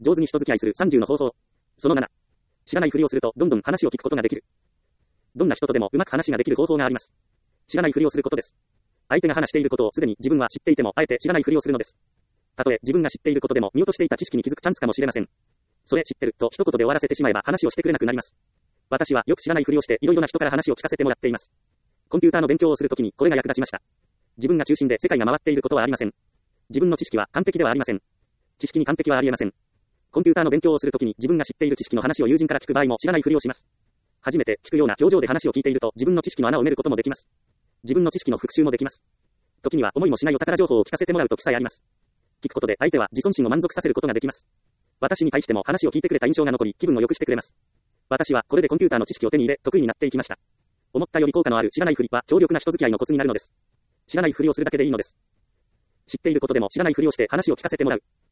上手に人付き合いする30の方法。その7。知らないふりをするとどんどん話を聞くことができる。どんな人とでもうまく話ができる方法があります。知らないふりをすることです。相手が話していることをすでに自分は知っていてもあえて知らないふりをするのです。たとえ自分が知っていることでも見落としていた知識に気づくチャンスかもしれません。それ知ってると一言で終わらせてしまえば話をしてくれなくなります。私はよく知らないふりをしていろいろな人から話を聞かせてもらっています。コンピューターの勉強をするときにこれが役立ちました。自分が中心で世界が回っていることはありません。自分の知識は完璧ではありません。知識に完璧はありえません。コンピューターの勉強をするときに自分が知っている知識の話を友人から聞く場合も知らないふりをします。初めて聞くような表情で話を聞いていると自分の知識の穴を埋めることもできます。自分の知識の復習もできます。時には思いもしないお宝情報を聞かせてもらうときさえあります。聞くことで相手は自尊心を満足させることができます。私に対しても話を聞いてくれた印象が残り気分を良くしてくれます。私はこれでコンピューターの知識を手に入れ得意になっていきました。思ったより効果のある知らないふりは強力な人付き合いのコツになるのです。知らないふりをするだけでいいのです。知っていることでも知らないふりをして話を聞かせてもらう。